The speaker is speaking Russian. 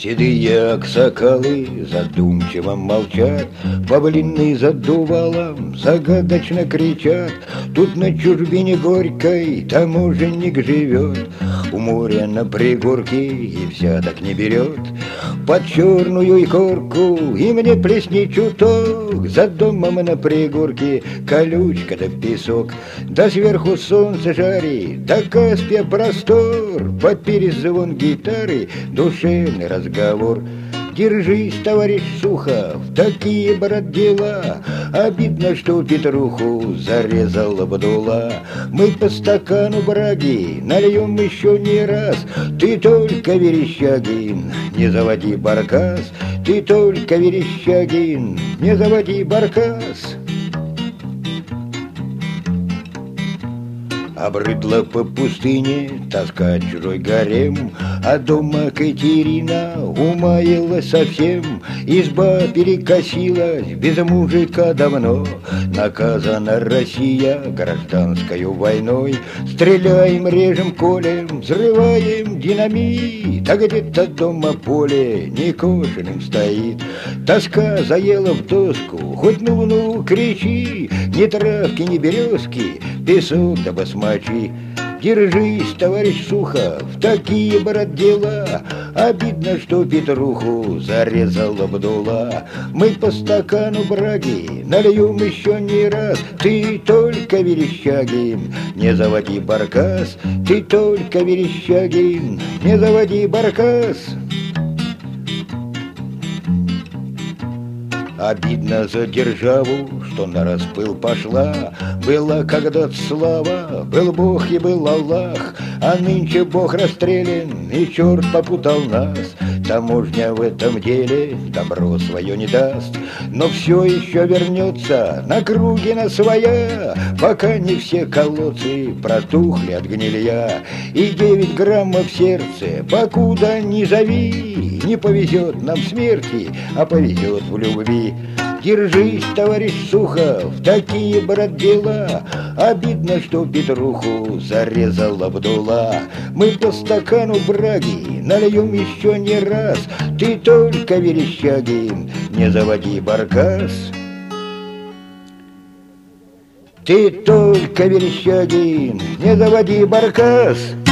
Седые аксакалы задумчиво молчат, павлины за дувалом загадочно кричат. Тут на чужбине горькой таможенник живет, у моря на пригорке и взяток не берет. Под черную икорку и мне плесни чуток, за домом на пригорке колючка да песок. Да сверху солнце жарит, да Каспия простор, под перезвон гитары душевный разговор. Держись, товарищ Сухов, такие, брат, дела. Обидно, что Петруху зарезал Абдулла. Мы по стакану браги нальем еще не раз. Ты только, Верещагин, не заводи баркас. Ты только, Верещагин, не заводи баркас. Обрыдла по пустыне тоска чужой гарем, а дома Катерина умаялась совсем. Изба перекосилась без мужика давно, наказана Россия гражданскою войной. Стреляем, режем, колем, взрываем динамит, а где-то дома поле некошенным стоит. Тоска заела в доску, хоть ну-ну кричи, ни травки, ни березки, песок да басмачи. Держись, товарищ Сухов, такие, брат, дела. Обидно, что Петруху зарезал Абдулла. Мы по стакану браги нальем еще не раз. Ты только, Верещагин, не заводи баркас. Ты только, Верещагин, не заводи баркас. Обидно за державу, что на распыл пошла. Была когда-то слава, был Бог и был Аллах, а нынче Бог расстрелян, и черт попутал нас. Таможня в этом деле добро свое не даст, но все еще вернется на круги на своя, пока не все колодцы протухли от гнилья. И 9 граммов в сердце, покуда не зови, не повезет нам смерти, а повезет в любви. Держись, товарищ Сухов, такие, брат, дела. Обидно, что Петруху зарезал Абдулла. Мы по стакану браги нальем еще не раз. Ты только, Верещагин, не заводи баркас. Ты только, Верещагин, не заводи баркас.